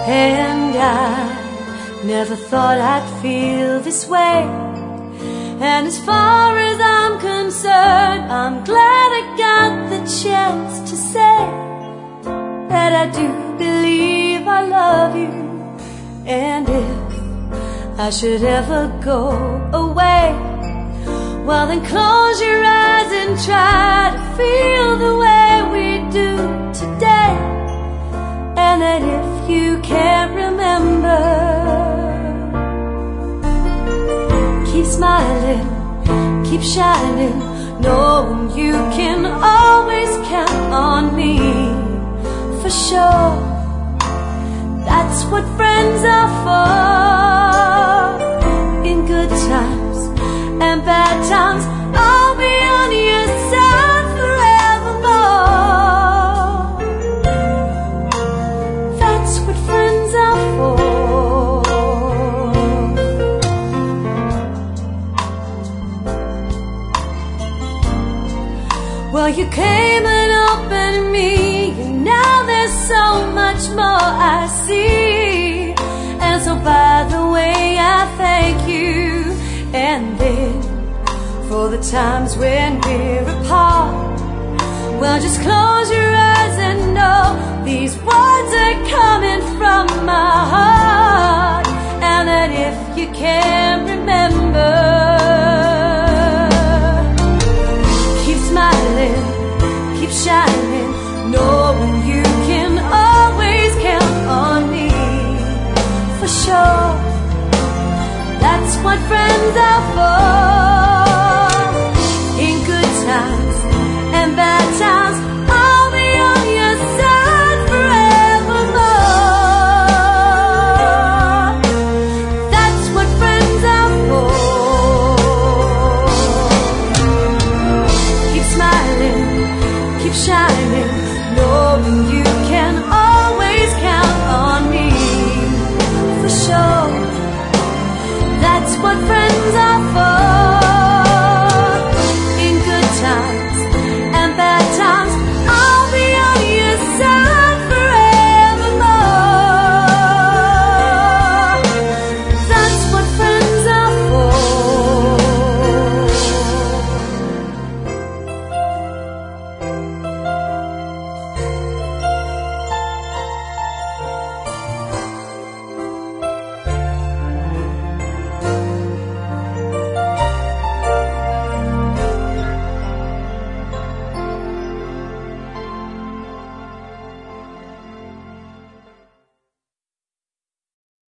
And I never thought I'd feel this way. And as far as I'm concerned, I'm glad I got the chance to say that I do believe I love you. And if I should ever go away, well then close your eyes and try to feel the way we do today. And that if you can't remember, keep smiling, keep shining, knowing you can always count on me. For sure, that's what friends are for. In good times and bad times, I'll be on your side forevermore. That's what friends are for. Well, you came and opened me, and now there's so much more I see. And so by the way, I thank you. And then for the times when we're apart, well, just close your eyes and know these words are coming from my heart. And that if you care